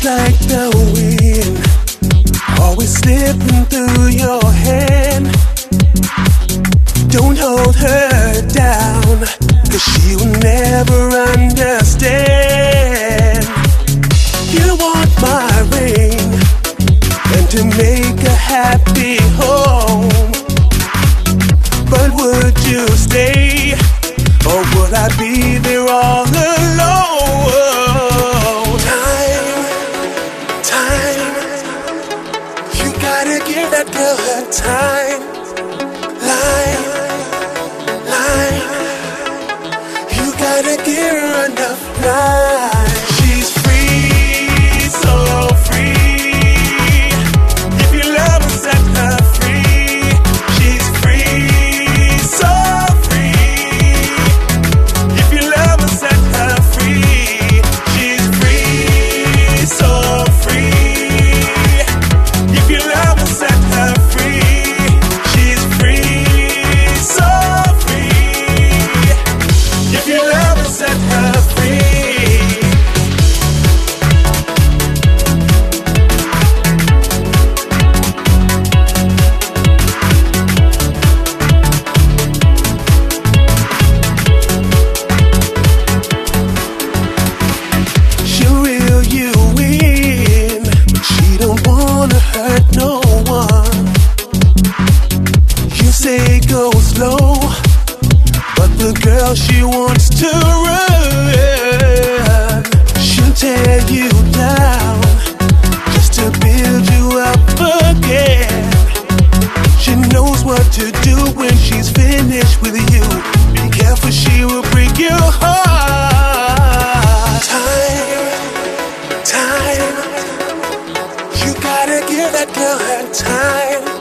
like the wind, always slipping through your hand. Don't hold her down, 'cause she will never understand. You want my ring, and to make a happy home. But would you stay, or would I be there all alone? Time, you gotta give that girl her time. Line, you gotta give her enough time. She's free, so free. If you love her, set her free. She's free, so free. If you love her, set her free. She's free, so free. If you love her, set her free. She's free, so free. If you love her, set her free. She'll reel you in, but she don't wanna hurt no one. You say go slow, but the girl, she wants to run. She'll tear you down just to build you up again. She knows what to do when she's finished with you. Be careful, she will break your heart. Time, you gotta give that girl her time.